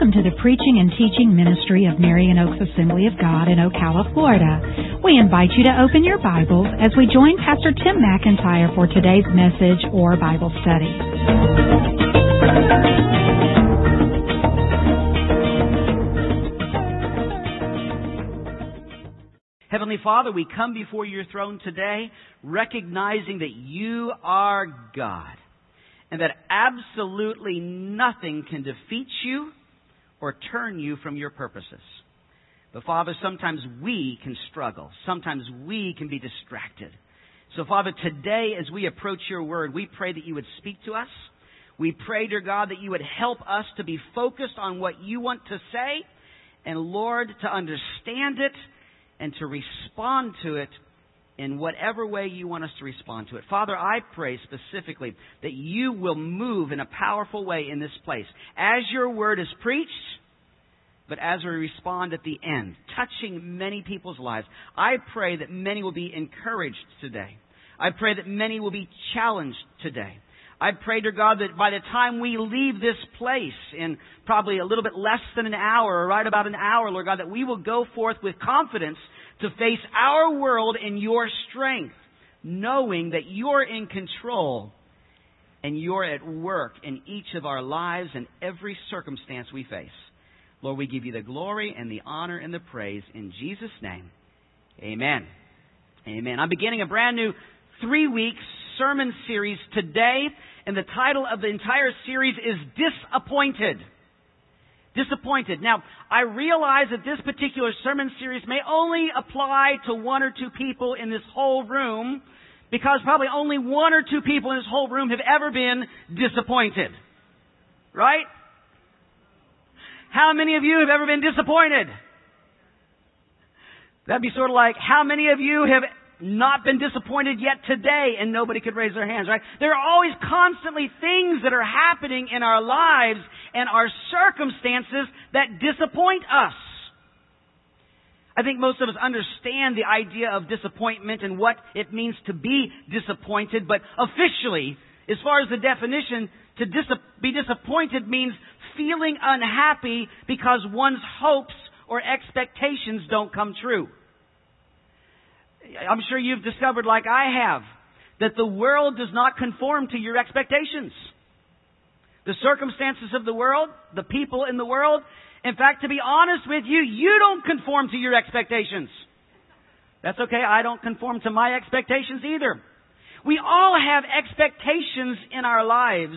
Welcome to the preaching and teaching ministry of Marion Oaks Assembly of God in Ocala, Florida. We invite you to open your Bibles as we join Pastor Tim McIntyre for today's message or Bible study. Heavenly Father, we come before your throne today recognizing that you are God and that absolutely nothing can defeat you or turn you from your purposes. But Father, sometimes we can struggle. Sometimes we can be distracted. So Father, today as we approach your word, we pray that you would speak to us. We pray, dear God, that you would help us to be focused on what you want to say, and Lord, to understand it and to respond to it in whatever way you want us to respond to it. Father, I pray specifically that you will move in a powerful way in this place as your word is preached, but as we respond at the end, touching many people's lives. I pray that many will be encouraged today. I pray that many will be challenged today. I pray, dear God, that by the time we leave this place in probably a little bit less than an hour, or right about an hour, Lord God, that we will go forth with confidence to face our world in your strength, knowing that you're in control and you're at work in each of our lives and every circumstance we face. Lord, we give you the glory and the honor and the praise in Jesus' name. Amen. Amen. I'm beginning a brand new 3-week sermon series today, and the title of the entire series is Disappointed. Disappointed. Now, I realize that this particular sermon series may only apply to 1 or 2 people in this whole room, because probably only 1 or 2 people in this whole room have ever been disappointed. Right? How many of you have ever been disappointed? That'd be sort of like, how many of you have not been disappointed yet today? And nobody could raise their hands, right? There are always constantly things that are happening in our lives and our circumstances that disappoint us. I think most of us understand the idea of disappointment and what it means to be disappointed, but officially, as far as the definition, to be disappointed means feeling unhappy because one's hopes or expectations don't come true. I'm sure you've discovered, like I have, that the world does not conform to your expectations. The circumstances of the world, the people in the world, in fact, to be honest with you, you don't conform to your expectations. That's okay, I don't conform to my expectations either. We all have expectations in our lives.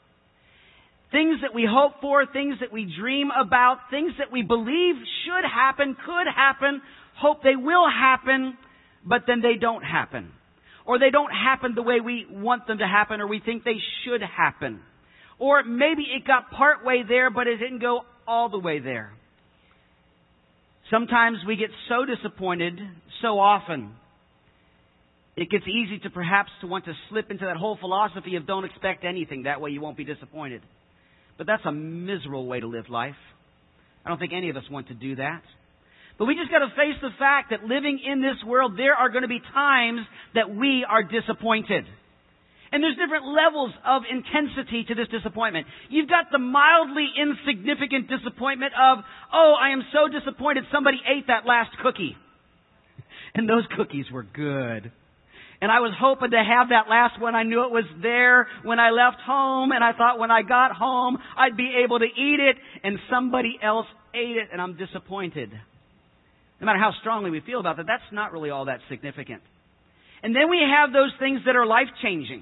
Things that we hope for, things that we dream about, things that we believe should happen, could happen, hope they will happen, but then they don't happen. Or they don't happen the way we want them to happen, or we think they should happen. Or maybe it got part way there, but it didn't go all the way there. Sometimes we get so disappointed so often, it gets easy to perhaps to want to slip into that whole philosophy of don't expect anything. That way you won't be disappointed. But that's a miserable way to live life. I don't think any of us want to do that. But we just got to face the fact that living in this world, there are going to be times that we are disappointed. And there's different levels of intensity to this disappointment. You've got the mildly insignificant disappointment of, oh, I am so disappointed somebody ate that last cookie. And those cookies were good. And I was hoping to have that last one. I knew it was there when I left home. And I thought when I got home, I'd be able to eat it. And somebody else ate it. And I'm disappointed. No matter how strongly we feel about that, that's not really all that significant. And then we have those things that are life-changing.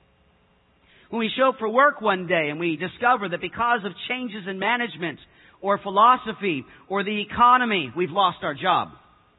When we show up for work one day and we discover that because of changes in management or philosophy or the economy, we've lost our job.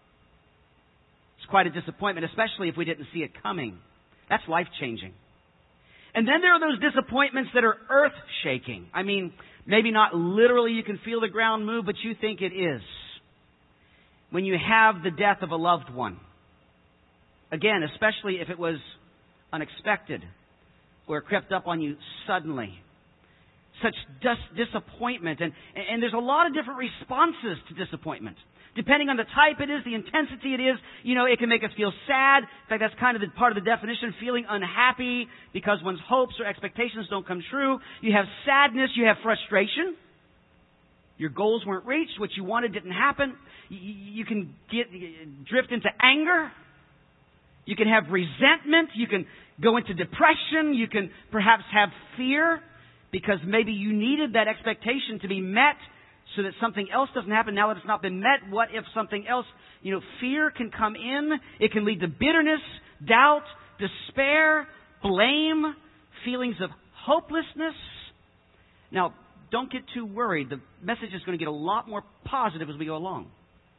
It's quite a disappointment, especially if we didn't see it coming. That's life-changing. And then there are those disappointments that are earth-shaking. I mean, maybe not literally you can feel the ground move, but you think it is. When you have the death of a loved one. Again, especially if it was unexpected or crept up on you suddenly. Such disappointment. And there's a lot of different responses to disappointment. Depending on the type it is, the intensity it is, it can make us feel sad. In fact, that's kind of part of the definition, feeling unhappy because one's hopes or expectations don't come true. You have sadness, you have frustration. Your goals weren't reached. What you wanted didn't happen. You can drift into anger. You can have resentment. You can go into depression. You can perhaps have fear because maybe you needed that expectation to be met so that something else doesn't happen. Now that it's not been met, what if something else? Fear can come in. It can lead to bitterness, doubt, despair, blame, feelings of hopelessness. Now, don't get too worried. The message is going to get a lot more positive as we go along.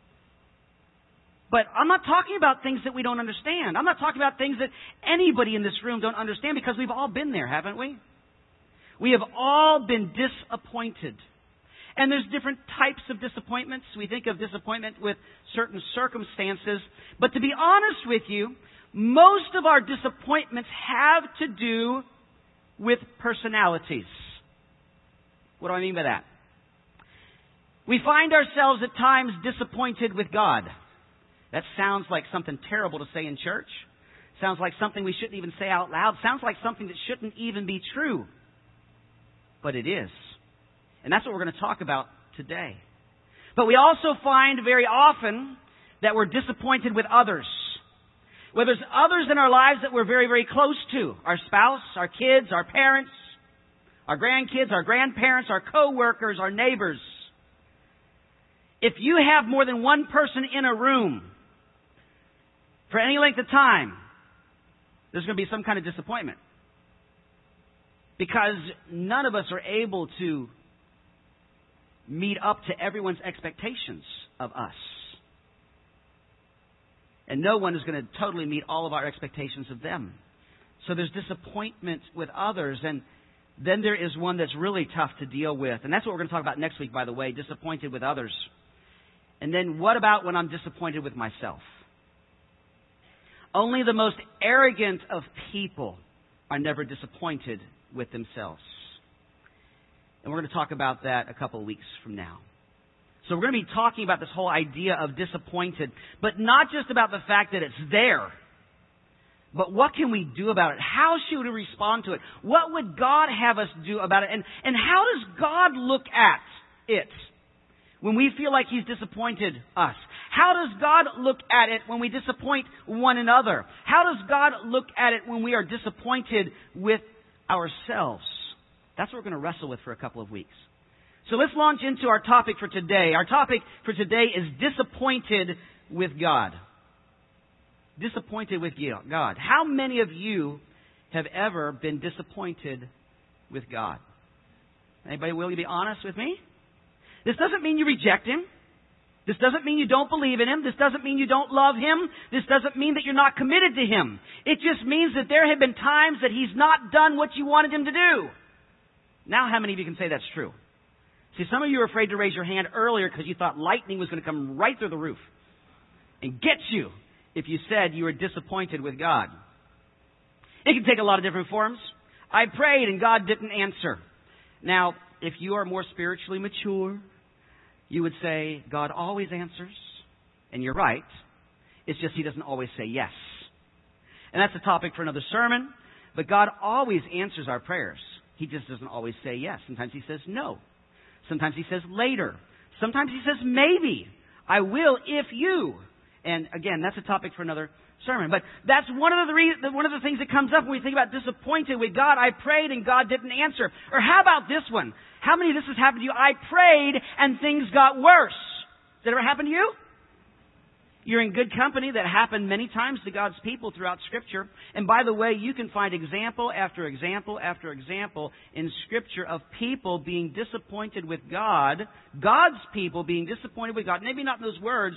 But I'm not talking about things that we don't understand. I'm not talking about things that anybody in this room don't understand because we've all been there, haven't we? We have all been disappointed. And there's different types of disappointments. We think of disappointment with certain circumstances. But to be honest with you, most of our disappointments have to do with personalities. What do I mean by that? We find ourselves at times disappointed with God. That sounds like something terrible to say in church. Sounds like something we shouldn't even say out loud. Sounds like something that shouldn't even be true. But it is. And that's what we're going to talk about today. But we also find very often that we're disappointed with others. Whether there's others in our lives that we're very, very close to. Our spouse, our kids, our parents, our grandkids, our grandparents, our co-workers, our neighbors. If you have more than one person in a room for any length of time, there's going to be some kind of disappointment. Because none of us are able to meet up to everyone's expectations of us. And no one is going to totally meet all of our expectations of them. So there's disappointment with others, and then there is one that's really tough to deal with. And that's what we're going to talk about next week, by the way, disappointed with others. And then what about when I'm disappointed with myself? Only the most arrogant of people are never disappointed with themselves. And we're going to talk about that a couple of weeks from now. So we're going to be talking about this whole idea of disappointed, but not just about the fact that it's there. But what can we do about it? How should we respond to it? What would God have us do about it? And how does God look at it when we feel like He's disappointed us? How does God look at it when we disappoint one another? How does God look at it when we are disappointed with ourselves? That's what we're going to wrestle with for a couple of weeks. So let's launch into our topic for today. Our topic for today is disappointed with God. Disappointed with God. How many of you have ever been disappointed with God? Anybody willing to be honest with me? This doesn't mean you reject Him. This doesn't mean you don't believe in Him. This doesn't mean you don't love Him. This doesn't mean that you're not committed to Him. It just means that there have been times that He's not done what you wanted Him to do. Now, how many of you can say that's true? See, some of you were afraid to raise your hand earlier because you thought lightning was going to come right through the roof and get you if you said you were disappointed with God. It can take a lot of different forms. I prayed and God didn't answer. Now, if you are more spiritually mature, you would say God always answers. And you're right. It's just He doesn't always say yes. And that's a topic for another sermon. But God always answers our prayers. He just doesn't always say yes. Sometimes He says no. Sometimes He says later. Sometimes He says maybe. I will if you. And again, that's a topic for another sermon. But that's one of the things that comes up when we think about disappointed with God. I prayed and God didn't answer. Or how about this one? How many of this has happened to you? I prayed and things got worse. Did it ever happen to you? You're in good company. That happened many times to God's people throughout Scripture. And by the way, you can find example after example after example in Scripture of people being disappointed with God, God's people being disappointed with God. Maybe not in those words,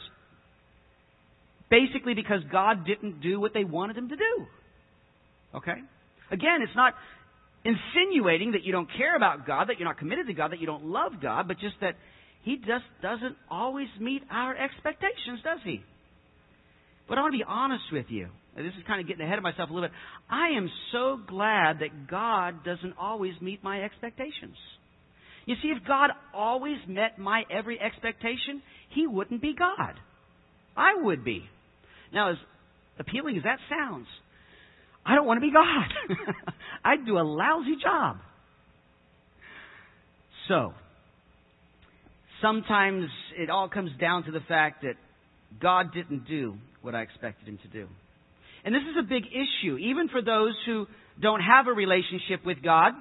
basically because God didn't do what they wanted Him to do. Okay? Again, it's not insinuating that you don't care about God, that you're not committed to God, that you don't love God, but just that He just doesn't always meet our expectations, does He? But I want to be honest with you. This is kind of getting ahead of myself a little bit. I am so glad that God doesn't always meet my expectations. You see, if God always met my every expectation, He wouldn't be God. I would be. Now, as appealing as that sounds, I don't want to be God. I'd do a lousy job. So, sometimes it all comes down to the fact that God didn't do what I expected Him to do. And this is a big issue, even for those who don't have a relationship with God.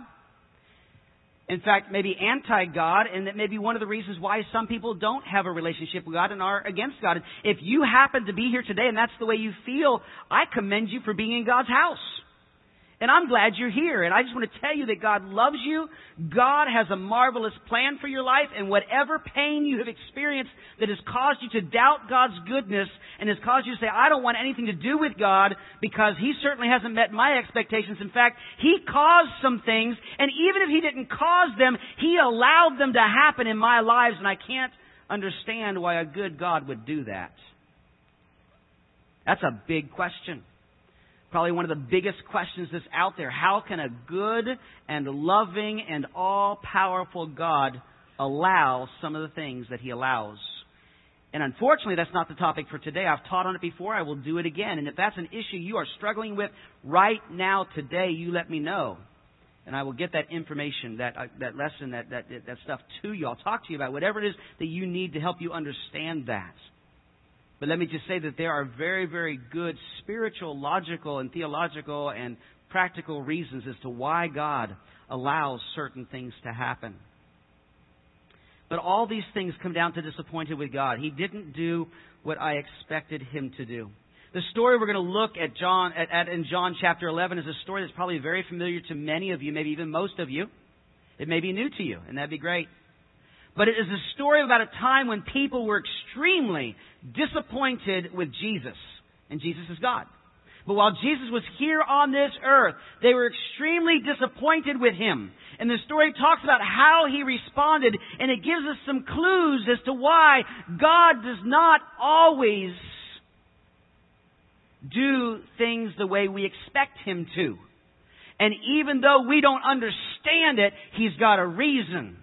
In fact, maybe anti-God, and that may be one of the reasons why some people don't have a relationship with God and are against God. If you happen to be here today and that's the way you feel, I commend you for being in God's house. And I'm glad you're here. And I just want to tell you that God loves you. God has a marvelous plan for your life. And whatever pain you have experienced that has caused you to doubt God's goodness and has caused you to say, I don't want anything to do with God because He certainly hasn't met my expectations. In fact, He caused some things. And even if He didn't cause them, He allowed them to happen in my lives. And I can't understand why a good God would do that. That's a big question. Probably one of the biggest questions that's out there. How can a good and loving and all-powerful God allow some of the things that He allows? And unfortunately, that's not the topic for today. I've taught on it before. I will do it again. And if that's an issue you are struggling with right now, today, you let me know. And I will get that information, that lesson, that stuff to you. I'll talk to you about whatever it is that you need to help you understand that. But let me just say that there are very, very good spiritual, logical, and theological and practical reasons as to why God allows certain things to happen. But all these things come down to disappointed with God. He didn't do what I expected Him to do. The story we're going to look at in John chapter 11 is a story that's probably very familiar to many of you, maybe even most of you. It may be new to you, and that'd be great. But it is a story about a time when people were extremely disappointed with Jesus. And Jesus is God. But while Jesus was here on this earth, they were extremely disappointed with Him. And the story talks about how He responded, and it gives us some clues as to why God does not always do things the way we expect Him to. And even though we don't understand it, He's got a reason.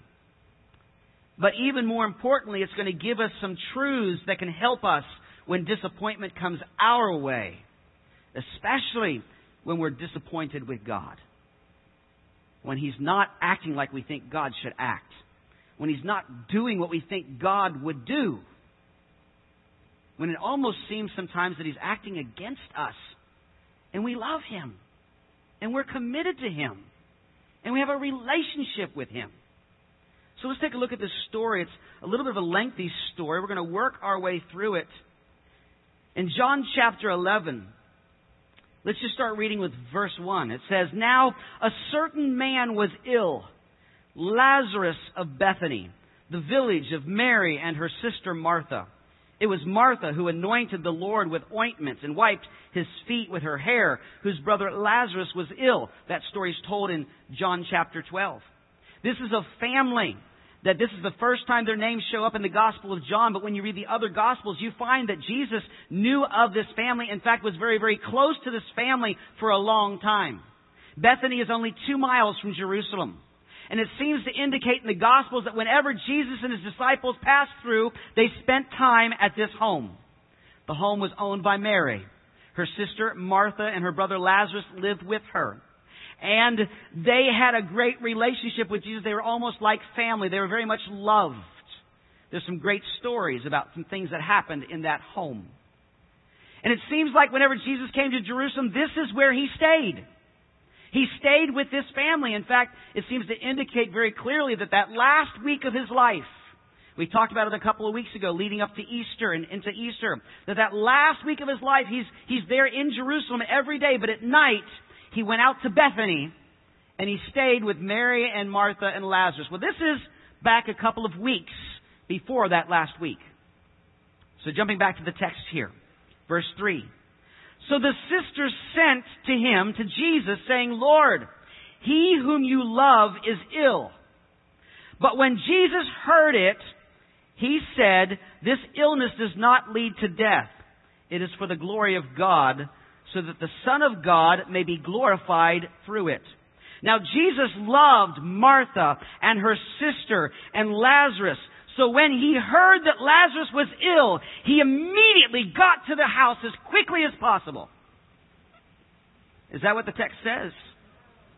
But even more importantly, it's going to give us some truths that can help us when disappointment comes our way. Especially when we're disappointed with God. When He's not acting like we think God should act. When He's not doing what we think God would do. When it almost seems sometimes that He's acting against us. And we love Him. And we're committed to Him. And we have a relationship with Him. So let's take a look at this story. It's a little bit of a lengthy story. We're going to work our way through it. In John chapter 11, let's just start reading with verse 1. It says, Now a certain man was ill, Lazarus of Bethany, the village of Mary and her sister Martha. It was Martha who anointed the Lord with ointment and wiped His feet with her hair, whose brother Lazarus was ill. That story is told in John chapter 12. This is a family that this is the first time their names show up in the Gospel of John. But when you read the other Gospels, you find that Jesus knew of this family. In fact, was very, very close to this family for a long time. Bethany is only 2 miles from Jerusalem. And it seems to indicate in the Gospels that whenever Jesus and His disciples passed through, they spent time at this home. The home was owned by Mary. Her sister Martha and her brother Lazarus lived with her. And they had a great relationship with Jesus. They were almost like family. They were very much loved. There's some great stories about some things that happened in that home. And it seems like whenever Jesus came to Jerusalem, this is where He stayed. He stayed with this family. In fact, it seems to indicate very clearly that last week of His life, we talked about it a couple of weeks ago, leading up to Easter and into Easter, that last week of His life, He's there in Jerusalem every day, but at night, He went out to Bethany, and He stayed with Mary and Martha and Lazarus. Well, this is back a couple of weeks before that last week. So jumping back to the text here, verse 3. So the sisters sent to Him, to Jesus, saying, Lord, he whom you love is ill. But when Jesus heard it, He said, This illness does not lead to death. It is for the glory of God, so that the Son of God may be glorified through it. Now Jesus loved Martha and her sister and Lazarus. So when He heard that Lazarus was ill, He immediately got to the house as quickly as possible. Is that what the text says?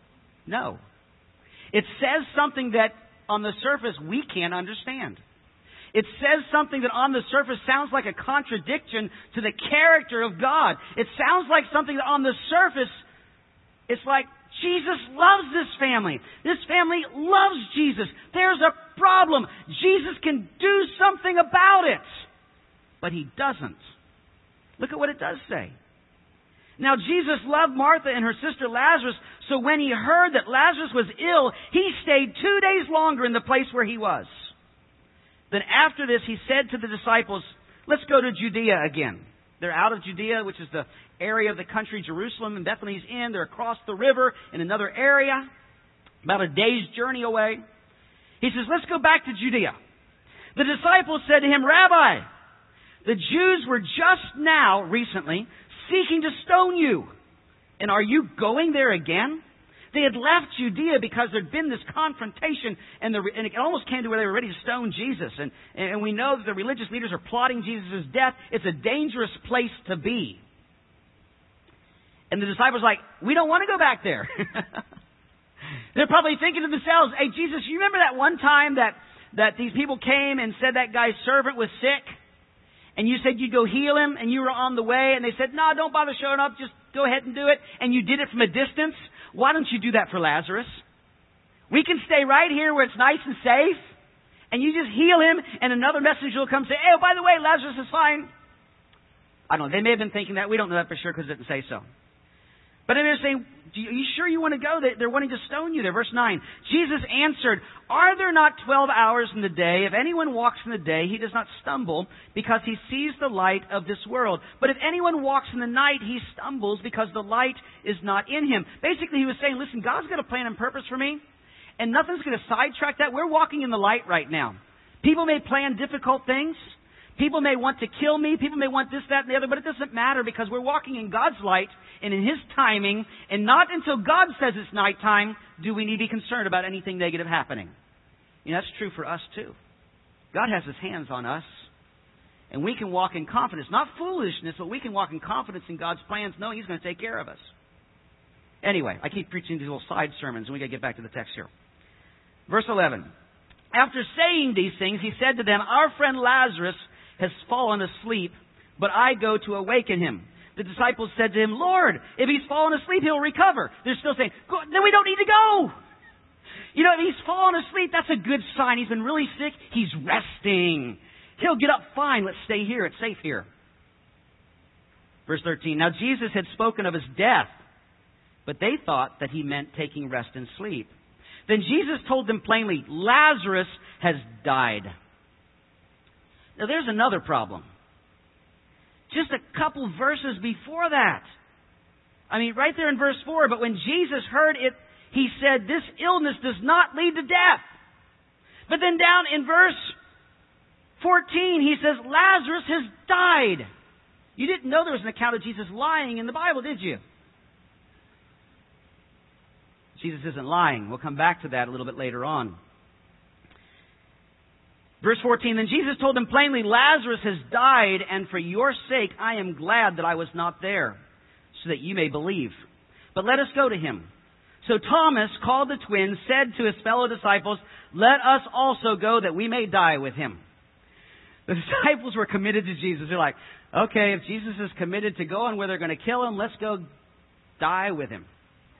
No. It says something that on the surface we can't understand. It says something that on the surface sounds like a contradiction to the character of God. It sounds like something that on the surface, it's like, Jesus loves this family. This family loves Jesus. There's a problem. Jesus can do something about it. But He doesn't. Look at what it does say. Now, Jesus loved Martha and her sister Lazarus, so when He heard that Lazarus was ill, He stayed 2 days longer in the place where he was. Then after this, He said to the disciples, let's go to Judea again. They're out of Judea, which is the area of the country Jerusalem, and Bethany's in. They're across the river in another area, about a day's journey away. He says, let's go back to Judea. The disciples said to Him, Rabbi, the Jews were just now, recently, seeking to stone You. And are You going there again? They had left Judea because there had been this confrontation, and it almost came to where they were ready to stone Jesus. And we know that the religious leaders are plotting Jesus' death. It's a dangerous place to be. And the disciples are like, we don't want to go back there. They're probably thinking to themselves, hey, Jesus, you remember that one time that these people came and said that guy's servant was sick? And you said you'd go heal him, and you were on the way, and they said, no, don't bother showing up, just go ahead and do it. And you did it from a distance. Why don't you do that for Lazarus? We can stay right here where it's nice and safe, and you just heal him, and another messenger will come say, hey, oh, by the way, Lazarus is fine. I don't know. They may have been thinking that. We don't know that for sure because it didn't say so. But they're saying, are you sure you want to go? They're wanting to stone you there. Verse 9. Jesus answered, are there not 12 hours in the day? If anyone walks in the day, he does not stumble because he sees the light of this world. But if anyone walks in the night, he stumbles because the light is not in him. Basically, he was saying, listen, God's got a plan and purpose for me, and nothing's going to sidetrack that. We're walking in the light right now. People may plan difficult things. People may want to kill me. People may want this, that, and the other. But it doesn't matter because we're walking in God's light and in His timing. And not until God says it's nighttime do we need to be concerned about anything negative happening. You know, that's true for us too. God has His hands on us. And we can walk in confidence. Not foolishness, but we can walk in confidence in God's plans knowing He's going to take care of us. Anyway, I keep preaching these little side sermons and we got to get back to the text here. Verse 11. After saying these things, He said to them, our friend Lazarus has fallen asleep, but I go to awaken him. The disciples said to Him, Lord, if he's fallen asleep, he'll recover. They're still saying, then we don't need to go. You know, if he's fallen asleep, that's a good sign. He's been really sick. He's resting. He'll get up fine. Let's stay here. It's safe here. Verse 13. Now Jesus had spoken of his death, but they thought that He meant taking rest and sleep. Then Jesus told them plainly, Lazarus has died. Now there's another problem. Just a couple verses before that. I mean, right there in verse 4, but when Jesus heard it, He said, this illness does not lead to death. But then down in verse 14, He says, Lazarus has died. You didn't know there was an account of Jesus lying in the Bible, did you? Jesus isn't lying. We'll come back to that a little bit later on. Verse 14, then Jesus told them plainly, Lazarus has died, and for your sake I am glad that I was not there, so that you may believe. But let us go to him. So Thomas, called the twin, said to his fellow disciples, let us also go that we may die with him. The disciples were committed to Jesus. They're like, okay, if Jesus is committed to going where they're going to kill him, let's go die with him.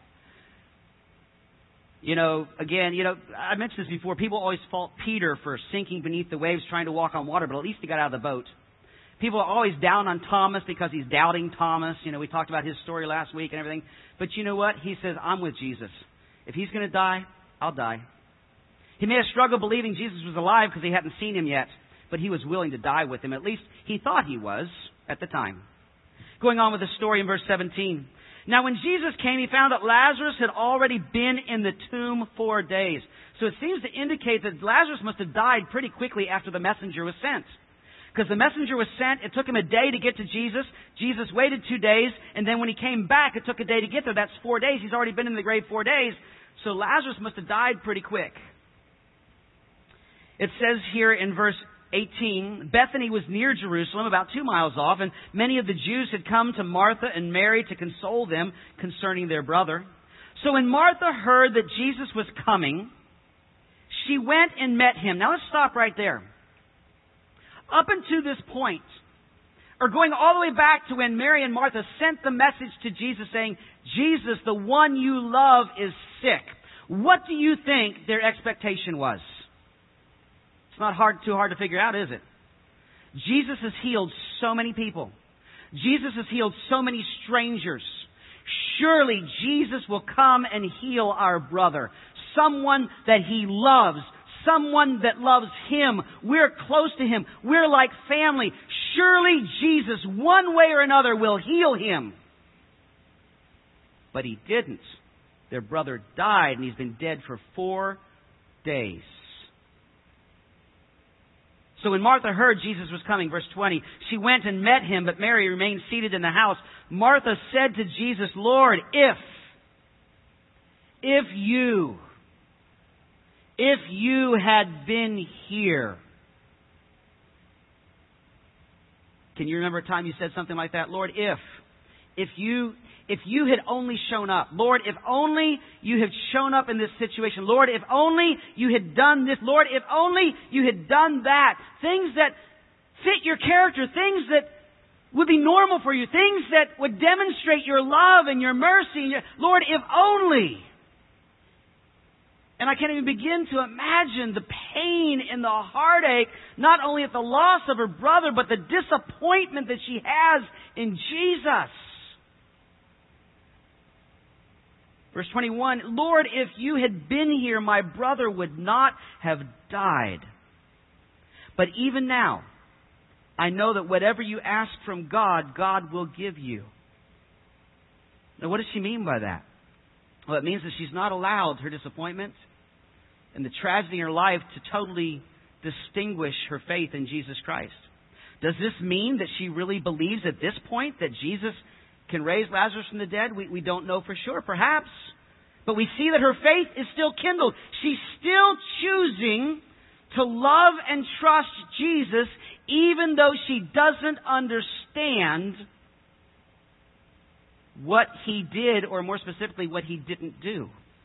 You know, again, I mentioned this before. People always fault Peter for sinking beneath the waves trying to walk on water, but at least he got out of the boat. People are always down on Thomas because he's doubting Thomas. You know, we talked about his story last week and everything. But you know what? He says, I'm with Jesus. If he's going to die, I'll die. He may have struggled believing Jesus was alive because he hadn't seen him yet, but he was willing to die with him. At least he thought he was at the time. Going on with the story in verse 17. Now when Jesus came, He found that Lazarus had already been in the tomb 4 days. So it seems to indicate that Lazarus must have died pretty quickly after the messenger was sent. Because the messenger was sent, it took him a day to get to Jesus. Jesus waited 2 days, and then when he came back, it took a day to get there. That's 4 days. He's already been in the grave 4 days. So Lazarus must have died pretty quick. It says here in verse 18, Bethany was near Jerusalem, about 2 miles off, and many of the Jews had come to Martha and Mary to console them concerning their brother. So when Martha heard that Jesus was coming, she went and met him. Now let's stop right there. up until this point, or going all the way back to when Mary and Martha sent the message to Jesus saying, Jesus, the one you love, is sick. What do you think their expectation was? It's not too hard to figure out, is it? Jesus has healed so many people. Jesus has healed so many strangers. Surely Jesus will come and heal our brother. Someone that he loves. Someone that loves him. We're close to him. We're like family. Surely Jesus, one way or another, will heal him. But he didn't. Their brother died, and he's been dead for 4 days. So when Martha heard Jesus was coming, verse 20, she went and met him, but Mary remained seated in the house. Martha said to Jesus, Lord, if you had been here. Can you remember a time you said something like that? Lord, if you had only shown up. Lord, if only you had shown up in this situation. Lord, if only you had done this. Lord, if only you had done that. Things that fit your character. Things that would be normal for you. Things that would demonstrate your love and your mercy. Lord, if only. And I can't even begin to imagine the pain and the heartache, not only at the loss of her brother, but the disappointment that she has in Jesus. Verse 21, Lord, if you had been here, my brother would not have died. But even now, I know that whatever you ask from God, God will give you. Now, what does she mean by that? Well, it means that she's not allowed her disappointment and the tragedy in her life to totally distinguish her faith in Jesus Christ. Does this mean that she really believes at this point that Jesus can raise Lazarus from the dead? We don't know for sure, perhaps. But we see that her faith is still kindled. She's still choosing to love and trust Jesus even though she doesn't understand what he did, or more specifically, what he didn't do.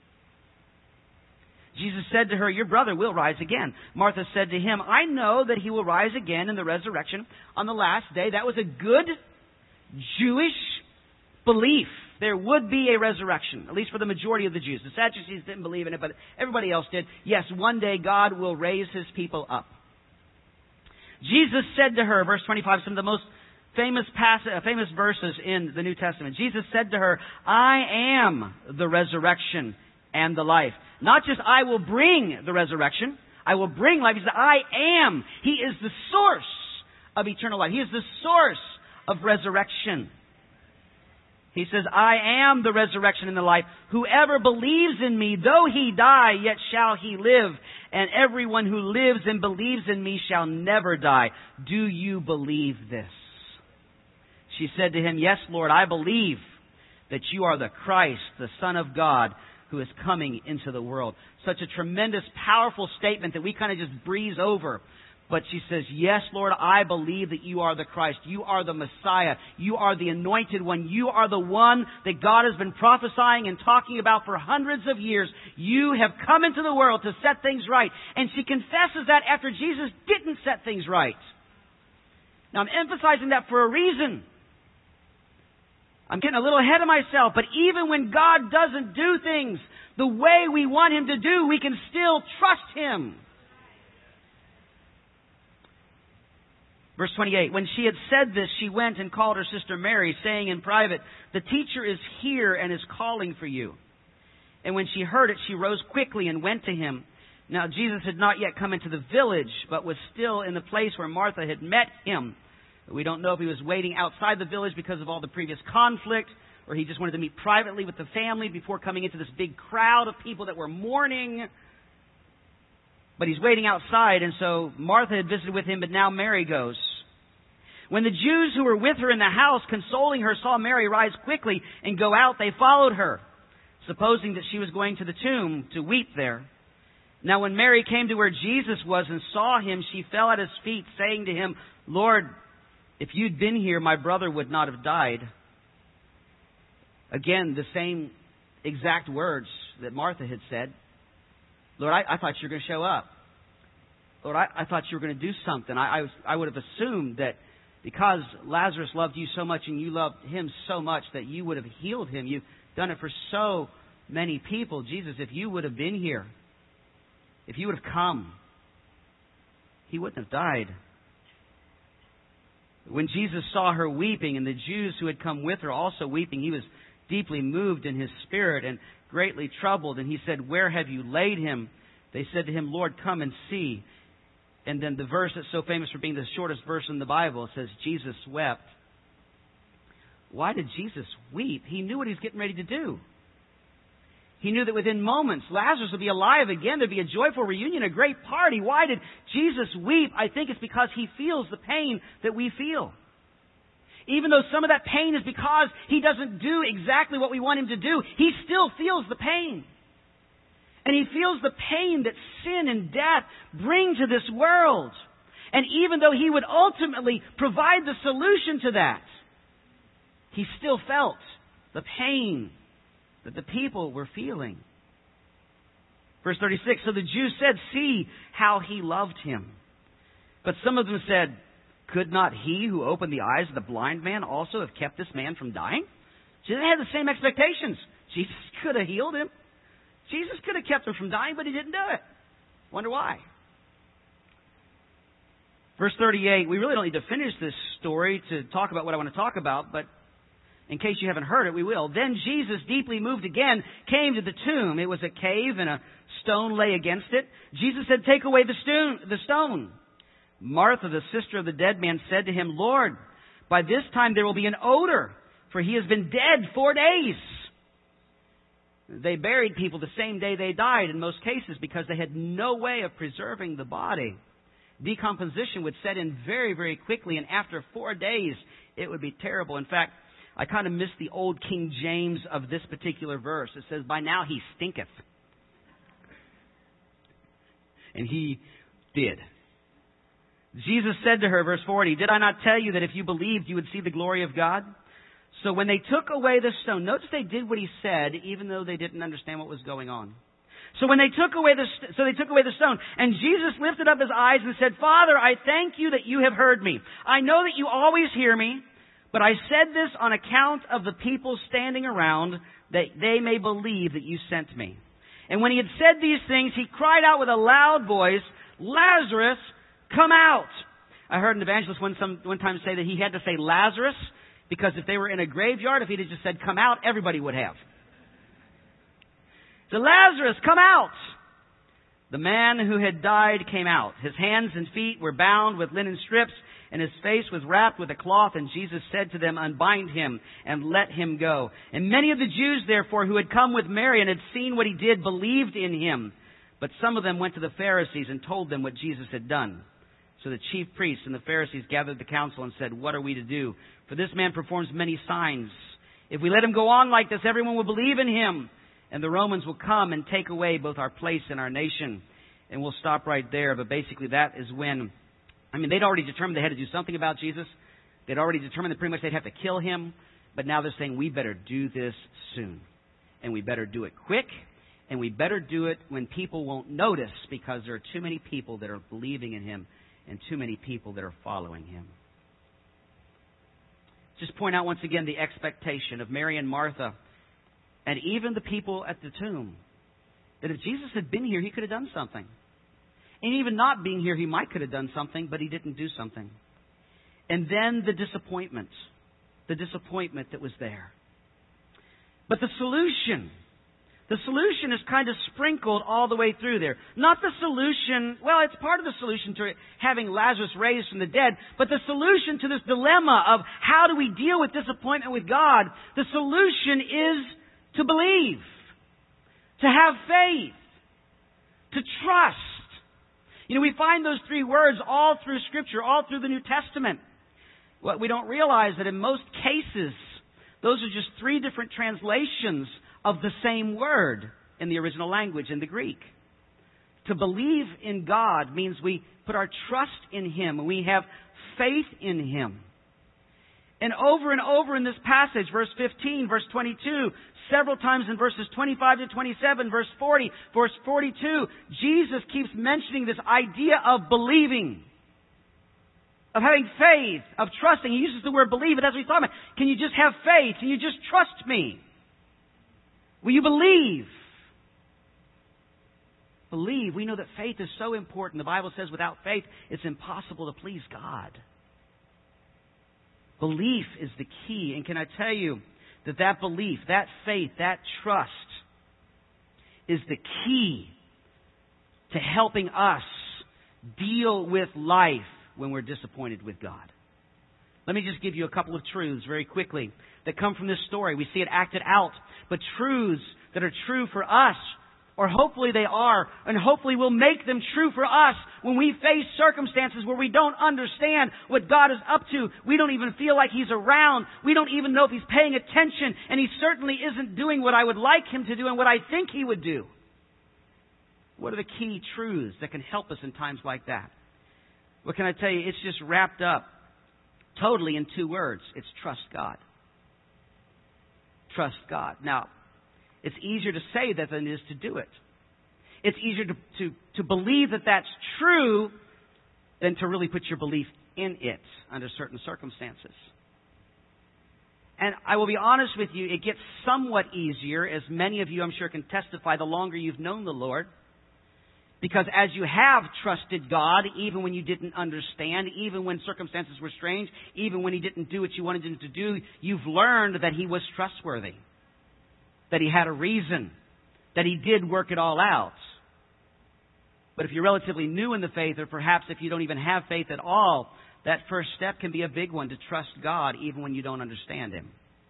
Jesus said to her, your brother will rise again. Martha said to him, I know that he will rise again in the resurrection on the last day. That was a good Jewish belief. There would be a resurrection, at least for the majority of the Jews. The Sadducees didn't believe in it, but everybody else did. Yes, one day God will raise his people up. Jesus said to her, verse 25, some of the most famous verses in the New Testament. Jesus said to her, I am the resurrection and the life. Not just I will bring the resurrection, I will bring life. He said, I am. He is the source of eternal life. He is the source of resurrection. He says, I am the resurrection and the life. Whoever believes in me, though he die, yet shall he live. And everyone who lives and believes in me shall never die. Do you believe this? She said to him, yes, Lord, I believe that you are the Christ, the Son of God, who is coming into the world. Such a tremendous, powerful statement that we kind of just breeze over. But she says, yes, Lord, I believe that you are the Christ. You are the Messiah. You are the anointed one. You are the one that God has been prophesying and talking about for hundreds of years. You have come into the world to set things right. And she confesses that after Jesus didn't set things right. Now, I'm emphasizing that for a reason. I'm getting a little ahead of myself, but even when God doesn't do things the way we want him to do, we can still trust him. Verse 28, when she had said this, she went and called her sister Mary, saying in private, the teacher is here and is calling for you. And when she heard it, she rose quickly and went to him. Now Jesus had not yet come into the village, but was still in the place where Martha had met him. We don't know if he was waiting outside the village because of all the previous conflict, or he just wanted to meet privately with the family before coming into this big crowd of people that were mourning. But he's waiting outside, and so Martha had visited with him, but now Mary goes. When the Jews who were with her in the house, consoling her, saw Mary rise quickly and go out, they followed her, supposing that she was going to the tomb to weep there. Now when Mary came to where Jesus was and saw him, she fell at his feet, saying to him, Lord, if you'd been here, my brother would not have died. Again, the same exact words that Martha had said. Lord, I thought you were going to show up. Lord, I thought you were going to do something. I would have assumed that because Lazarus loved you so much and you loved him so much that you would have healed him. You've done it for so many people. Jesus, if you would have been here, if you would have come, he wouldn't have died. When Jesus saw her weeping and the Jews who had come with her also weeping, he was deeply moved in his spirit and greatly troubled. And he said, "Where have you laid him?" They said to him, "Lord, come and see." And then the verse that's so famous for being the shortest verse in the Bible says, Jesus wept. Why did Jesus weep? He knew what he was getting ready to do. He knew that within moments, Lazarus would be alive again. There'd be a joyful reunion, a great party. Why did Jesus weep? I think it's because he feels the pain that we feel. Even though some of that pain is because he doesn't do exactly what we want him to do, he still feels the pain. And he feels the pain that sin and death bring to this world. And even though he would ultimately provide the solution to that, he still felt the pain that the people were feeling. Verse 36, so the Jews said, "See how he loved him." But some of them said, "Could not he who opened the eyes of the blind man also have kept this man from dying?" So they had the same expectations. Jesus could have healed him. Jesus could have kept him from dying, but he didn't do it. Wonder why? Verse 38, we really don't need to finish this story to talk about what I want to talk about, but in case you haven't heard it, we will. Then Jesus, deeply moved again, came to the tomb. It was a cave and a stone lay against it. Jesus said, "Take away the stone. Martha, the sister of the dead man, said to him, "Lord, by this time there will be an odor, for he has been dead 4 days." They buried people the same day they died in most cases because they had no way of preserving the body. Decomposition would set in very, very quickly, and after 4 days, it would be terrible. In fact, I kind of miss the old King James of this particular verse. It says, "By now he stinketh." And he did. Jesus said to her, verse 40, "Did I not tell you that if you believed, you would see the glory of God?" So when they took away the stone, notice they did what he said, even though they didn't understand what was going on. So they took away the stone, and Jesus lifted up his eyes and said, "Father, I thank you that you have heard me. I know that you always hear me, but I said this on account of the people standing around, that they may believe that you sent me." And when he had said these things, he cried out with a loud voice, "Lazarus, come out." I heard an evangelist one time say that he had to say Lazarus, because if they were in a graveyard, if he'd have just said come out, everybody would have. So Lazarus, come out. The man who had died came out. His hands and feet were bound with linen strips, and his face was wrapped with a cloth. And Jesus said to them, "Unbind him and let him go." And many of the Jews, therefore, who had come with Mary and had seen what he did, believed in him. But some of them went to the Pharisees and told them what Jesus had done. So the chief priests and the Pharisees gathered the council and said, "What are we to do? For this man performs many signs. If we let him go on like this, everyone will believe in him. And the Romans will come and take away both our place and our nation." And we'll stop right there. But basically that is when, they'd already determined they had to do something about Jesus. They'd already determined that pretty much they'd have to kill him. But now they're saying, we better do this soon. And we better do it quick. And we better do it when people won't notice, because there are too many people that are believing in him and too many people that are following him. Just point out once again the expectation of Mary and Martha and even the people at the tomb, that if Jesus had been here, he could have done something. And even not being here, he might could have done something, but he didn't do something. And then the disappointment that was there. But the solution is kind of sprinkled all the way through there. Not the solution, well, it's part of the solution to having Lazarus raised from the dead, but the solution to this dilemma of how do we deal with disappointment with God, the solution is to believe, to have faith, to trust. We find those three words all through Scripture, all through the New Testament. What we don't realize that in most cases, those are just three different translations of the same word in the original language, in the Greek. To believe in God means we put our trust in him. We have faith in him. And over in this passage, verse 15, verse 22, several times in verses 25 to 27, verse 40, verse 42, Jesus keeps mentioning this idea of believing, of having faith, of trusting. He uses the word believe, but that's what he's talking about. Can you just have faith? Can you just trust me? Will you believe? Believe. We know that faith is so important. The Bible says without faith, it's impossible to please God. Belief is the key. And can I tell you that belief, that faith, that trust is the key to helping us deal with life when we're disappointed with God. Let me just give you a couple of truths very quickly that come from this story. We see it acted out, but truths that are true for us, or hopefully they are, and hopefully will make them true for us when we face circumstances where we don't understand what God is up to. We don't even feel like He's around. We don't even know if He's paying attention, and He certainly isn't doing what I would like Him to do and what I think He would do. What are the key truths that can help us in times like that? What can I tell you? It's just wrapped up totally in two words. It's trust God. Trust God. Now, it's easier to say that than it is to do it. It's easier to believe that that's true than to really put your belief in it under certain circumstances. And I will be honest with you, it gets somewhat easier, as many of you I'm sure can testify, the longer you've known the Lord. Because as you have trusted God, even when you didn't understand, even when circumstances were strange, even when He didn't do what you wanted Him to do, you've learned that He was trustworthy, that He had a reason, that He did work it all out. But if you're relatively new in the faith, or perhaps if you don't even have faith at all, that first step can be a big one, to trust God even when you don't understand Him.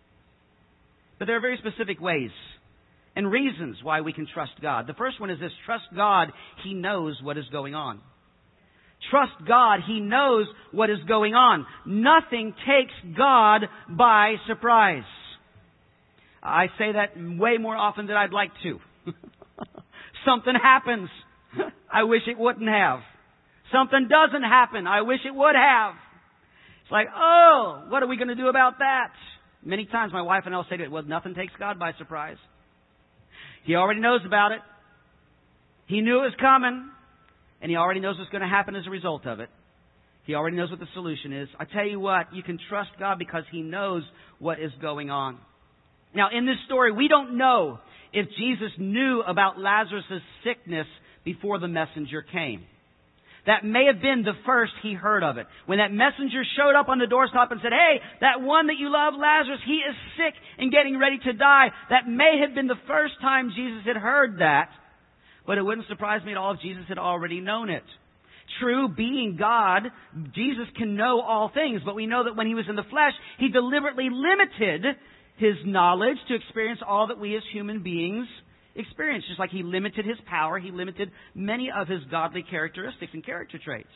But there are very specific ways and reasons why we can trust God. The first one is this: trust God, He knows what is going on. Trust God, He knows what is going on. Nothing takes God by surprise. I say that way more often than I'd like to. Something happens. I wish it wouldn't have. Something doesn't happen. I wish it would have. It's like, oh, what are we going to do about that? Many times my wife and I will say to it, well, nothing takes God by surprise. He already knows about it. He knew it was coming. And He already knows what's going to happen as a result of it. He already knows what the solution is. I tell you what, you can trust God because He knows what is going on. Now, in this story, we don't know if Jesus knew about Lazarus' sickness before the messenger came. That may have been the first he heard of it. When that messenger showed up on the doorstep and said, hey, that one that you love, Lazarus, he is sick and getting ready to die. That may have been the first time Jesus had heard that. But it wouldn't surprise me at all if Jesus had already known it. True, being God, Jesus can know all things. But we know that when He was in the flesh, He deliberately limited His knowledge to experience all that we as human beings experience. Just like He limited His power, He limited many of His godly characteristics and character traits.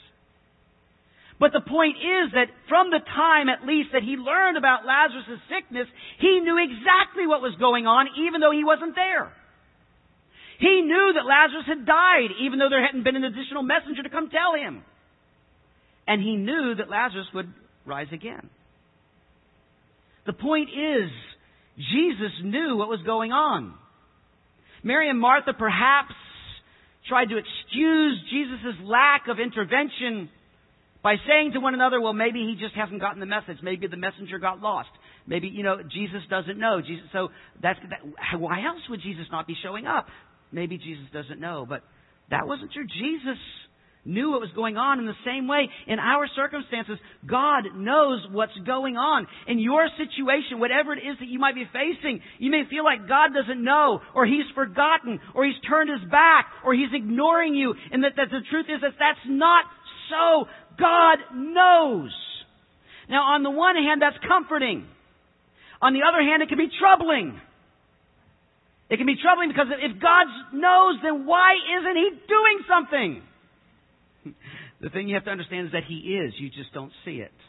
But the point is that from the time, at least, that He learned about Lazarus' sickness, He knew exactly what was going on, even though He wasn't there. He knew that Lazarus had died, even though there hadn't been an additional messenger to come tell him. And He knew that Lazarus would rise again. The point is, Jesus knew what was going on. Mary and Martha perhaps tried to excuse Jesus' lack of intervention by saying to one another, well, maybe He just hasn't gotten the message. Maybe the messenger got lost. Maybe, Jesus doesn't know. Why else would Jesus not be showing up? Maybe Jesus doesn't know. But that wasn't true. Jesus knew what was going on. In the same way, in our circumstances, God knows what's going on. In your situation, whatever it is that you might be facing, you may feel like God doesn't know, or He's forgotten, or He's turned His back, or He's ignoring you. And that the truth is that that's not so. God knows. Now, on the one hand, that's comforting. On the other hand, it can be troubling. It can be troubling because if God knows, then why isn't He doing something? The thing you have to understand is that He is. You just don't see it.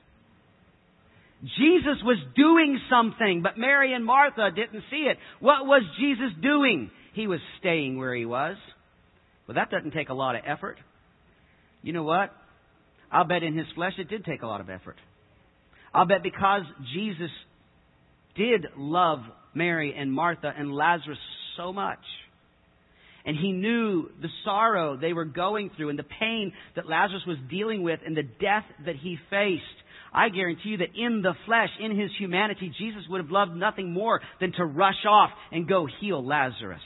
Jesus was doing something, but Mary and Martha didn't see it. What was Jesus doing? He was staying where He was. Well, that doesn't take a lot of effort. You know what? I'll bet in His flesh it did take a lot of effort. I'll bet because Jesus did love Mary and Martha and Lazarus so much, and He knew the sorrow they were going through and the pain that Lazarus was dealing with and the death that he faced, I guarantee you that in the flesh, in His humanity, Jesus would have loved nothing more than to rush off and go heal Lazarus.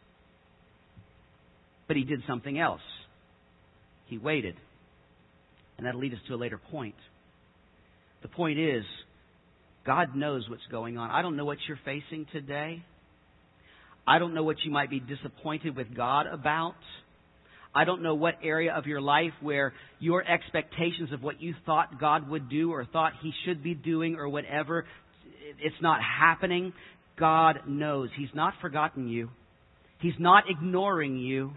But He did something else. He waited. And that'll lead us to a later point. The point is, God knows what's going on. I don't know what you're facing today. I don't know what you might be disappointed with God about. I don't know what area of your life where your expectations of what you thought God would do or thought He should be doing or whatever, it's not happening. God knows. He's not forgotten you. He's not ignoring you.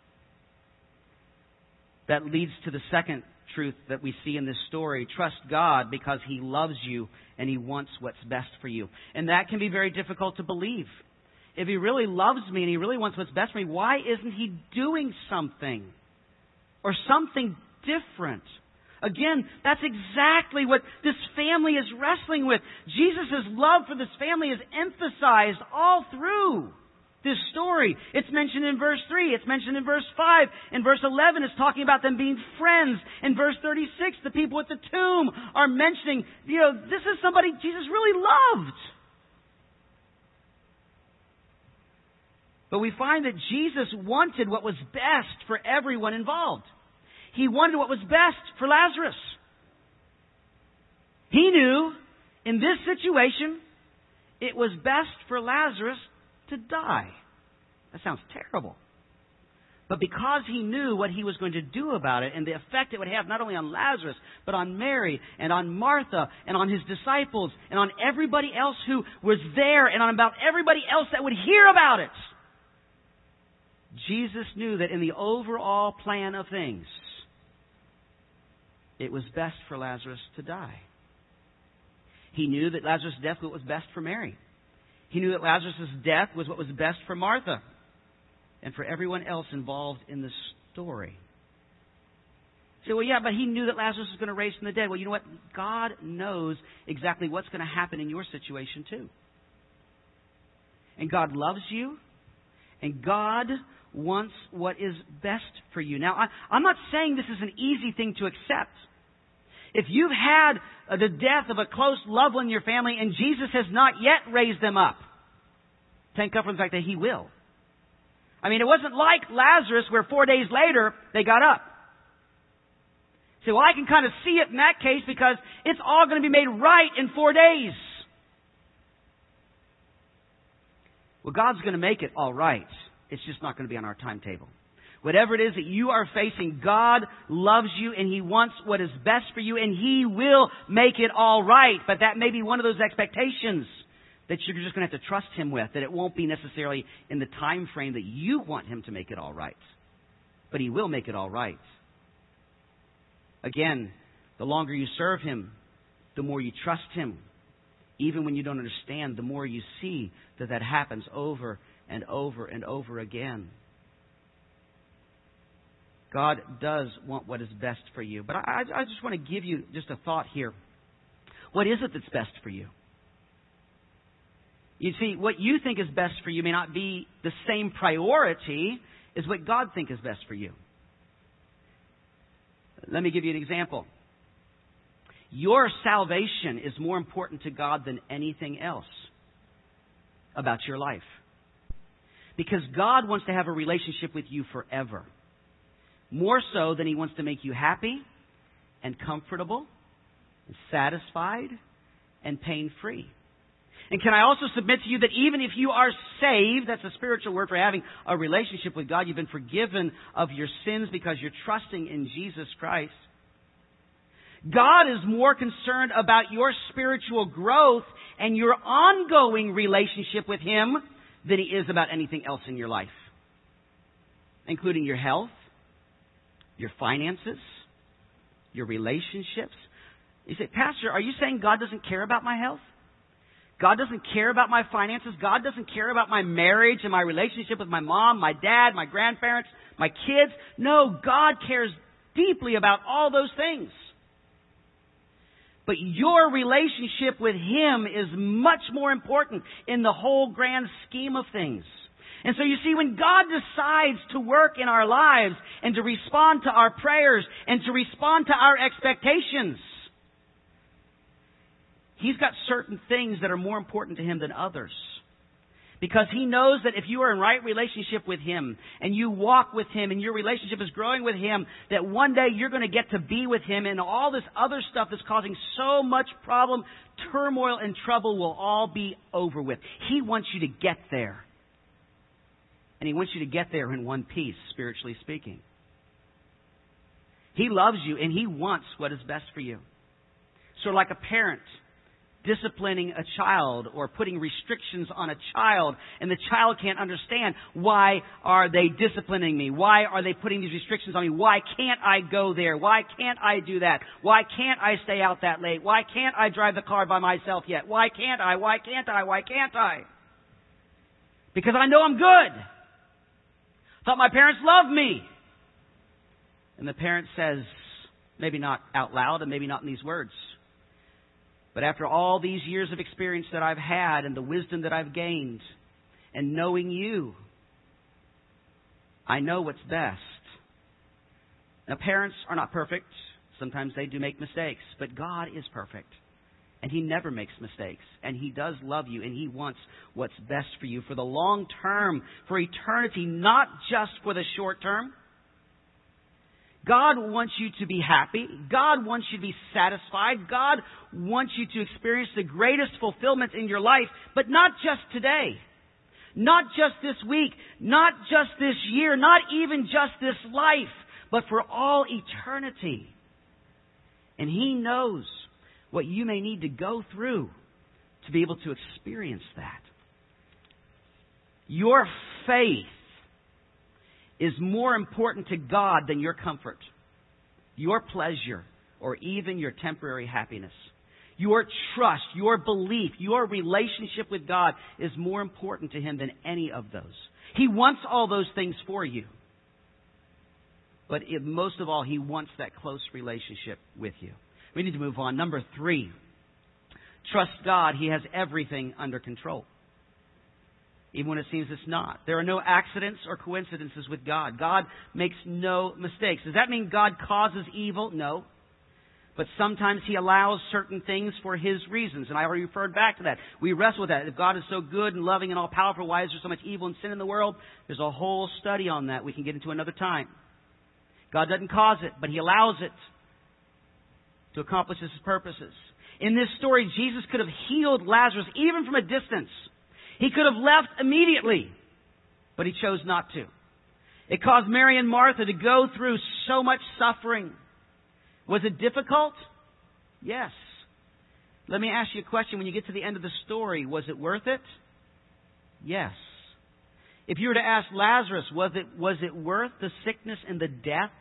That leads to the second truth that we see in this story. Trust God because He loves you and He wants what's best for you. And that can be very difficult to believe. If He really loves me and He really wants what's best for me, why isn't He doing something? Or something different? Again, that's exactly what this family is wrestling with. Jesus' love for this family is emphasized all through this story. It's mentioned in verse 3. It's mentioned in verse 5. In verse 11, it's talking about them being friends. In verse 36, the people at the tomb are mentioning, this is somebody Jesus really loved. But we find that Jesus wanted what was best for everyone involved. He wanted what was best for Lazarus. He knew in this situation it was best for Lazarus to die. That sounds terrible. But because He knew what He was going to do about it and the effect it would have not only on Lazarus, but on Mary and on Martha and on His disciples and on everybody else who was there and on about everybody else that would hear about it, Jesus knew that in the overall plan of things, it was best for Lazarus to die. He knew that Lazarus' death was what was best for Mary. He knew that Lazarus' death was what was best for Martha and for everyone else involved in the story. You say, well, yeah, but He knew that Lazarus was going to raise from the dead. Well, you know what? God knows exactly what's going to happen in your situation too. And God loves you. And God wants what is best for you. Now, I'm not saying this is an easy thing to accept. If you've had the death of a close loved one in your family and Jesus has not yet raised them up, thank God for the fact that He will. I mean, it wasn't like Lazarus where 4 days later they got up. So, well, I can kind of see it in that case because it's all going to be made right in 4 days. Well, God's going to make it all right. It's just not going to be on our timetable. Whatever it is that you are facing, God loves you and He wants what is best for you and He will make it all right. But that may be one of those expectations that you're just going to have to trust Him with, that it won't be necessarily in the time frame that you want Him to make it all right. But He will make it all right. Again, the longer you serve Him, the more you trust Him. Even when you don't understand, the more you see that happens over and over and over again. God does want what is best for you. But I just want to give you just a thought here. What is it that's best for you? You see, what you think is best for you may not be the same priority as what God thinks is best for you. Let me give you an example. Your salvation is more important to God than anything else about your life. Because God wants to have a relationship with you forever. More so than He wants to make you happy and comfortable and satisfied and pain-free. And can I also submit to you that even if you are saved, that's a spiritual word for having a relationship with God, you've been forgiven of your sins because you're trusting in Jesus Christ. God is more concerned about your spiritual growth and your ongoing relationship with Him than He is about anything else in your life, including your health, your finances, your relationships. You say, Pastor, are you saying God doesn't care about my health? God doesn't care about my finances? God doesn't care about my marriage and my relationship with my mom, my dad, my grandparents, my kids? No, God cares deeply about all those things. But your relationship with Him is much more important in the whole grand scheme of things. And so you see, when God decides to work in our lives and to respond to our prayers and to respond to our expectations, He's got certain things that are more important to Him than others. Because He knows that if you are in right relationship with Him and you walk with Him and your relationship is growing with Him, that one day you're going to get to be with Him and all this other stuff that's causing so much problem, turmoil, and trouble will all be over with. He wants you to get there. And He wants you to get there in one piece, spiritually speaking. He loves you and He wants what is best for you. So like a parent disciplining a child or putting restrictions on a child, and the child can't understand, why are they disciplining me? Why are they putting these restrictions on me? Why can't I go there? Why can't I do that? Why can't I stay out that late? Why can't I drive the car by myself yet? Why can't I? Why can't I? Why can't I? Because I know I'm good. Thought my parents loved me. And the parent says, maybe not out loud and maybe not in these words, but after all these years of experience that I've had and the wisdom that I've gained and knowing you, I know what's best. Now, parents are not perfect. Sometimes they do make mistakes, but God is perfect. And He never makes mistakes. And He does love you, and He wants what's best for you for the long term, for eternity, not just for the short term. God wants you to be happy. God wants you to be satisfied. God wants you to experience the greatest fulfillment in your life, but not just today. Not just this week. Not just this year. Not even just this life, but for all eternity. And He knows what you may need to go through to be able to experience that. Your faith is more important to God than your comfort, your pleasure, or even your temporary happiness. Your trust, your belief, your relationship with God is more important to Him than any of those. He wants all those things for you. But most of all, He wants that close relationship with you. We need to move on. Number 3, trust God. He has everything under control, even when it seems it's not. There are no accidents or coincidences with God. God makes no mistakes. Does that mean God causes evil? No. But sometimes He allows certain things for His reasons. And I already referred back to that. We wrestle with that. If God is so good and loving and all-powerful, why is there so much evil and sin in the world? There's a whole study on that we can get into another time. God doesn't cause it, but He allows it to accomplish His purposes. In this story, Jesus could have healed Lazarus even from a distance. He could have left immediately, but He chose not to. It caused Mary and Martha to go through so much suffering. Was it difficult? Yes. Let me ask you a question. When you get to the end of the story, was it worth it? Yes. If you were to ask Lazarus, was it worth the sickness and the death?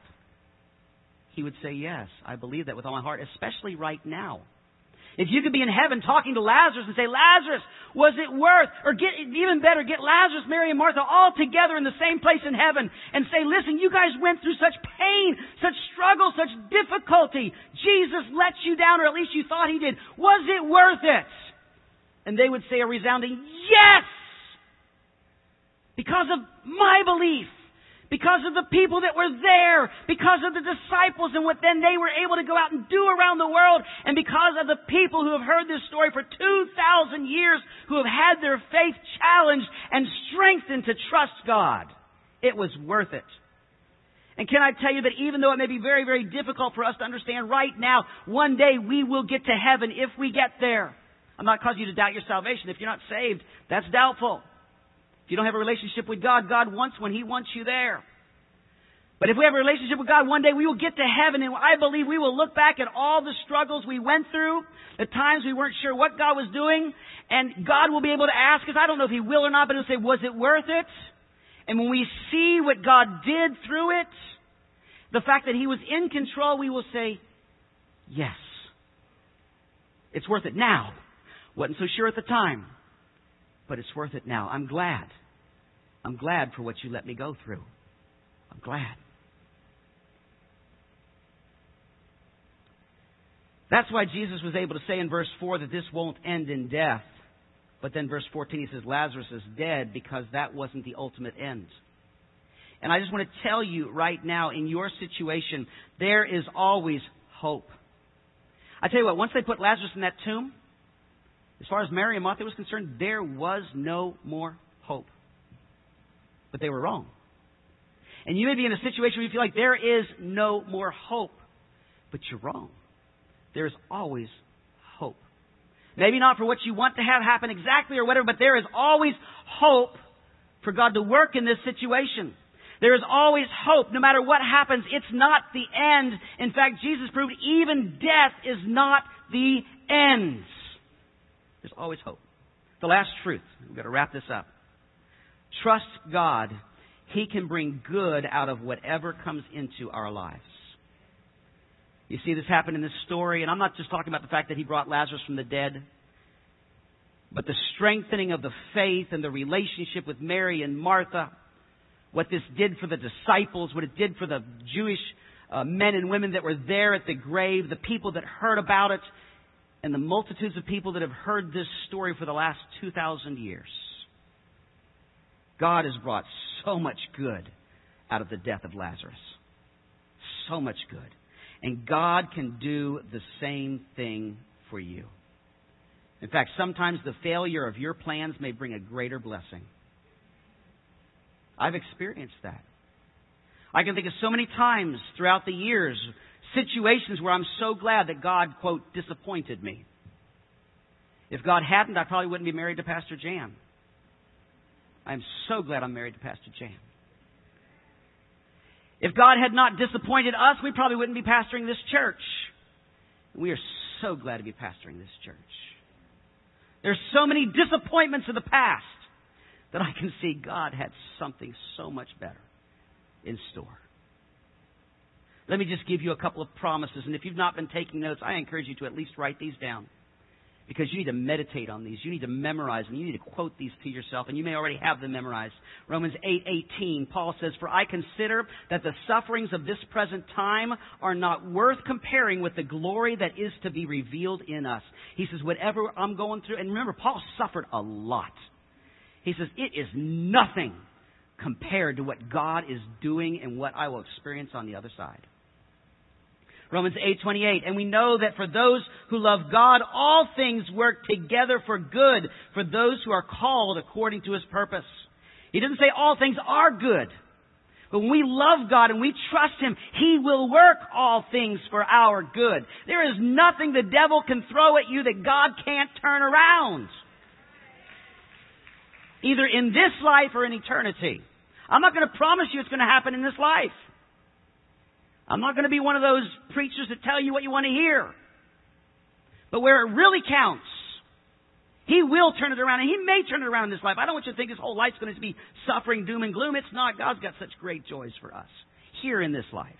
He would say, yes, I believe that with all my heart, especially right now. If you could be in heaven talking to Lazarus and say, Lazarus, was it worth, or even better, get Lazarus, Mary, and Martha all together in the same place in heaven and say, listen, you guys went through such pain, such struggle, such difficulty. Jesus let you down, or at least you thought He did. Was it worth it? And they would say a resounding yes! Because of my belief. Because of the people that were there, because of the disciples and what then they were able to go out and do around the world, and because of the people who have heard this story for 2,000 years, who have had their faith challenged and strengthened to trust God. It was worth it. And can I tell you that even though it may be very, very difficult for us to understand right now, one day we will get to heaven if we get there. I'm not causing you to doubt your salvation. If you're not saved, that's doubtful. If you don't have a relationship with God, God wants one. He wants you there. But if we have a relationship with God, one day we will get to heaven, and I believe we will look back at all the struggles we went through, the times we weren't sure what God was doing, and God will be able to ask us, I don't know if He will or not, but He'll say, was it worth it? And when we see what God did through it, the fact that He was in control, we will say, yes, it's worth it now. Wasn't so sure at the time, but it's worth it now. I'm glad. I'm glad for what you let me go through. I'm glad. That's why Jesus was able to say in verse 4 that this won't end in death. But then verse 14 he says Lazarus is dead, because that wasn't the ultimate end. And I just want to tell you right now, in your situation, there is always hope. I tell you what, once they put Lazarus in that tomb, as far as Mary and Martha was concerned, there was no more hope. But they were wrong. And you may be in a situation where you feel like there is no more hope. But you're wrong. There is always hope. Maybe not for what you want to have happen exactly or whatever, but there is always hope for God to work in this situation. There is always hope. No matter what happens, it's not the end. In fact, Jesus proved even death is not the end. There's always hope. The last truth. We've got to wrap this up. Trust God. He can bring good out of whatever comes into our lives. You see this happen in this story, and I'm not just talking about the fact that he brought Lazarus from the dead, but the strengthening of the faith and the relationship with Mary and Martha, what this did for the disciples, what it did for the Jewish men and women that were there at the grave, the people that heard about it, and the multitudes of people that have heard this story for the last 2,000 years. God has brought so much good out of the death of Lazarus. So much good. And God can do the same thing for you. In fact, sometimes the failure of your plans may bring a greater blessing. I've experienced that. I can think of so many times throughout the years, situations where I'm so glad that God, quote, disappointed me. If God hadn't, I probably wouldn't be married to Pastor Jan. I'm so glad I'm married to Pastor Jan. If God had not disappointed us, we probably wouldn't be pastoring this church. We are so glad to be pastoring this church. There's so many disappointments of the past that I can see God had something so much better in store. Let me just give you a couple of promises. And if you've not been taking notes, I encourage you to at least write these down. Because you need to meditate on these. You need to memorize them. You need to quote these to yourself. And you may already have them memorized. Romans 8:18, Paul says, "For I consider that the sufferings of this present time are not worth comparing with the glory that is to be revealed in us." He says, whatever I'm going through, and remember, Paul suffered a lot. He says, it is nothing compared to what God is doing and what I will experience on the other side. Romans 8:28, and we know that for those who love God, all things work together for good, for those who are called according to His purpose. He doesn't say all things are good. But when we love God and we trust Him, He will work all things for our good. There is nothing the devil can throw at you that God can't turn around. Either in this life or in eternity. I'm not going to promise you it's going to happen in this life. I'm not going to be one of those preachers that tell you what you want to hear. But where it really counts, He will turn it around. And He may turn it around in this life. I don't want you to think this whole life's going to be suffering, doom, and gloom. It's not. God's got such great joys for us here in this life.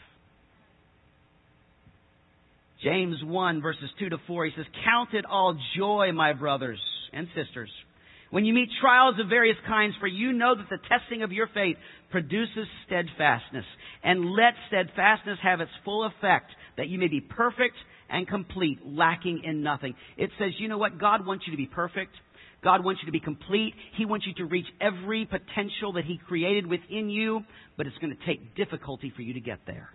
James 1, verses 2 to 4, he says, "Count it all joy, my brothers and sisters, when you meet trials of various kinds, for you know that the testing of your faith produces steadfastness. And let steadfastness have its full effect, that you may be perfect and complete, lacking in nothing." It says, you know what? God wants you to be perfect. God wants you to be complete. He wants you to reach every potential that He created within you, but it's going to take difficulty for you to get there.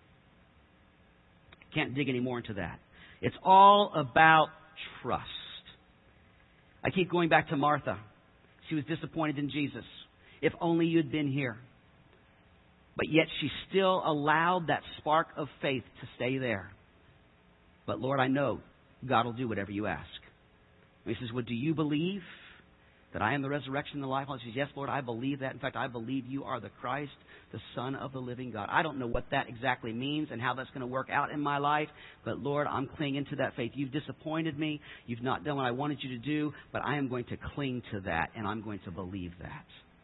Can't dig any more into that. It's all about trust. I keep going back to Martha. She was disappointed in Jesus. If only you'd been here. But yet she still allowed that spark of faith to stay there. But Lord, I know God will do whatever you ask. And He says, well, do you believe that I am the resurrection and the life? She says, yes, Lord, I believe that. In fact, I believe you are the Christ, the Son of the living God. I don't know what that exactly means and how that's going to work out in my life. But Lord, I'm clinging to that faith. You've disappointed me. You've not done what I wanted you to do. But I am going to cling to that, and I'm going to believe that.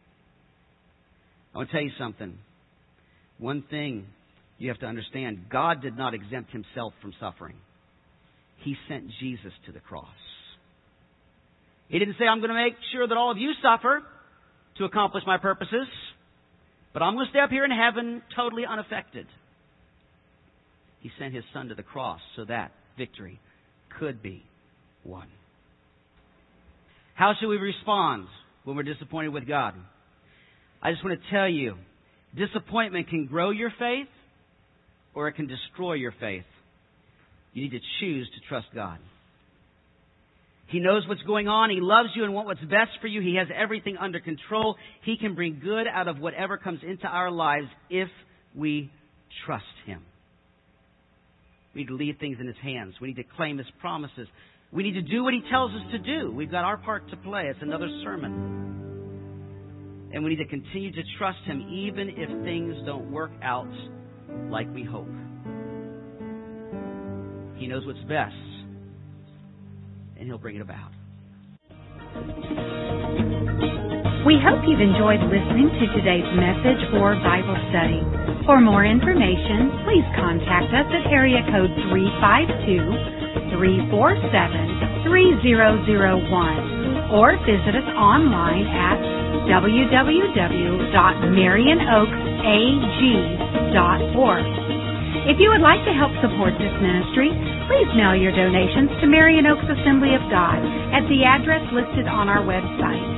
I want to tell you something. One thing you have to understand, God did not exempt Himself from suffering. He sent Jesus to the cross. He didn't say, I'm going to make sure that all of you suffer to accomplish my purposes, but I'm going to stay up here in heaven totally unaffected. He sent His Son to the cross so that victory could be won. How should we respond when we're disappointed with God? I just want to tell you, disappointment can grow your faith or it can destroy your faith. You need to choose to trust God. He knows what's going on. He loves you and wants what's best for you. He has everything under control. He can bring good out of whatever comes into our lives if we trust Him. We need to leave things in His hands. We need to claim His promises. We need to do what He tells us to do. We've got our part to play. It's another sermon. And we need to continue to trust Him even if things don't work out like we hope. He knows what's best, and He'll bring it about. We hope you've enjoyed listening to today's message or Bible study. For more information, please contact us at area code 352-347-3001 or visit us online at www.marionoaksag.org. If you would like to help support this ministry, please mail your donations to Marion Oaks Assembly of God at the address listed on our website.